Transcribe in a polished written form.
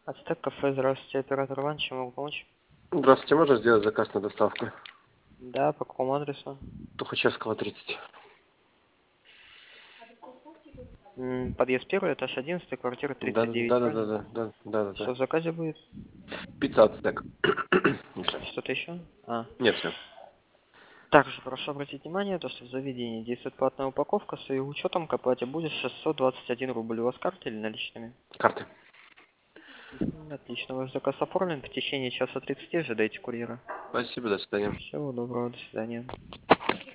Ацтек кафе, здравствуйте, оператор Иван, чем могу помочь? Здравствуйте, можно сделать заказ на доставку? Да, по какому адресу? Тухачевского, 30. Подъезд первый, этаж 11, квартира Да, 39, да, да, да, правильно? да, да, да, да, Что да. в заказе будет? Пицца ацтек. И всё. Что-то еще? А. Нет, все. Также прошу обратить внимание, то, что в заведении действует платная упаковка, с ее учетом к оплате будет 621 рубль. У вас карты или наличными? Карты. Отлично, ваш заказ оформлен. В течение часа 30 ожидайте курьера. Спасибо, до свидания. Всего доброго, до свидания.